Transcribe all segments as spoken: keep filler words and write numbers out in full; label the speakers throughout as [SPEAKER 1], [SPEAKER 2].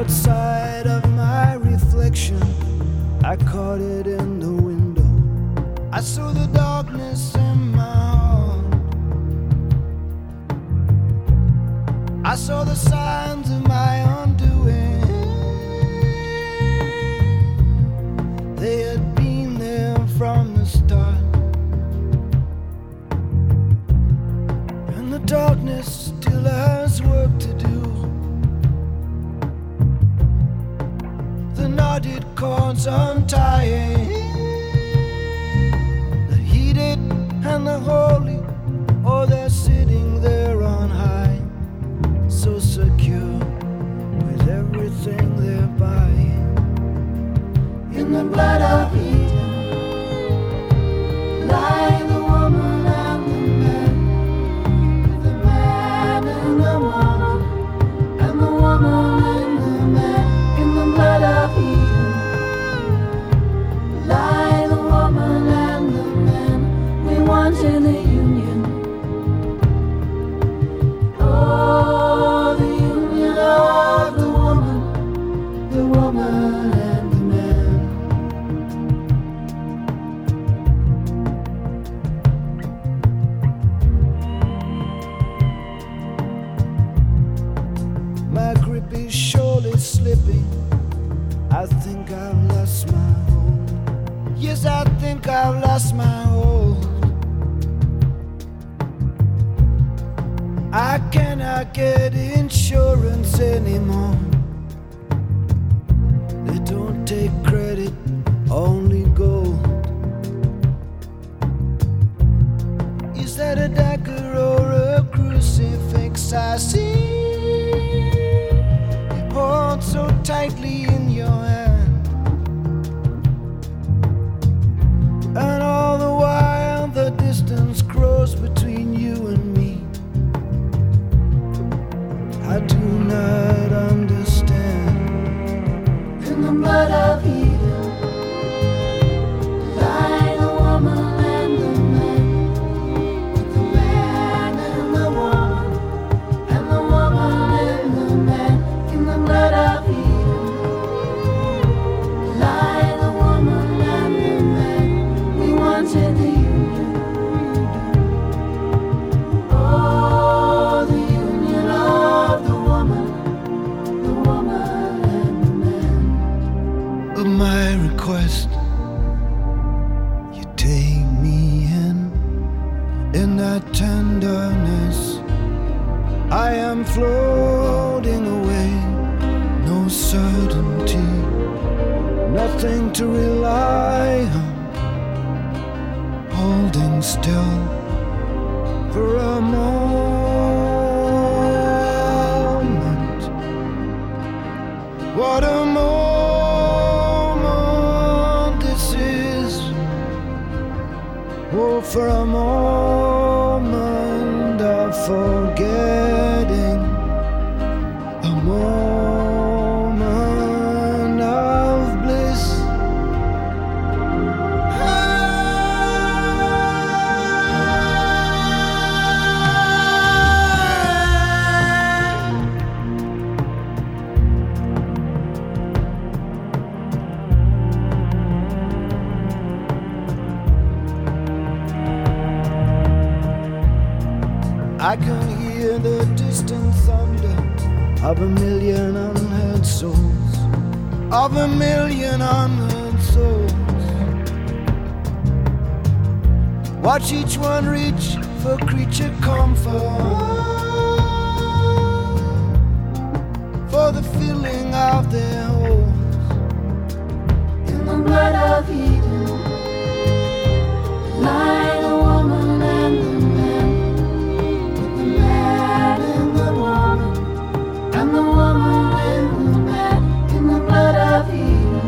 [SPEAKER 1] outside of my reflection, I caught it in the window. I saw the darkness in my heart. I saw the signs of my undoing. They had been there from the start. And the darkness still has work to do. The knotted cords untying, the heated and the holy, oh, they're sitting there on high, so secure with everything they're buying. In the blood of Eden lie the woman and the man, the man and the woman, and the woman and the man. In the blood of Eden lie the woman and the man we want in the union. Oh, the union of the woman, the woman and the man. My grip is surely slipping. I think I've lost my hold. Yes, I think I've lost my hold. I cannot get insurance anymore. They don't take credit, only gold. Is that a dagger or a crucifix I see? You hold so tightly in your hand, and all the while the distance grows between you and me. I do not understand. In the blood of Eden lie the woman and the man, the man and the woman, and the woman and the man. In the blood of Eden lie the woman and the man we wanted the union. Oh, the union of the woman, the woman and the man. Of my request, you take me in, in that tenderness. I am floating away, no certainty, nothing to rely on, holding still for a moment. What a moment this is. Oh, for a moment of forgetting, a moment of bliss. I can hear the distant thunder of a million unheard souls, of a million unheard souls. Watch each one reach for creature comfort, for the filling of their holes. In the blood of Eden lie the woman and the man, the man and the woman, and the woman and the man. In the blood of Eden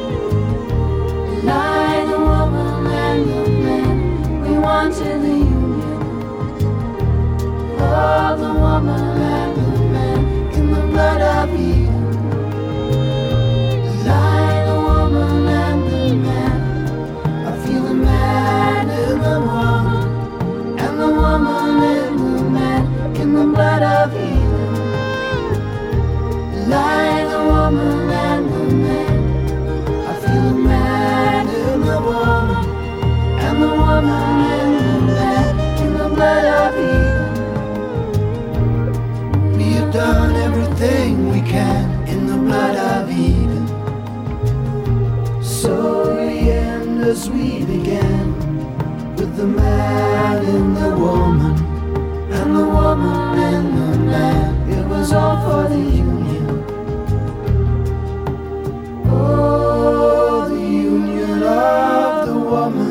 [SPEAKER 1] lie the woman and the man we wanted the union. Oh, the woman and the man. In the blood of Eden as we began, with the man in the woman, and the woman in the man. It was all for the union. Oh, the union of the woman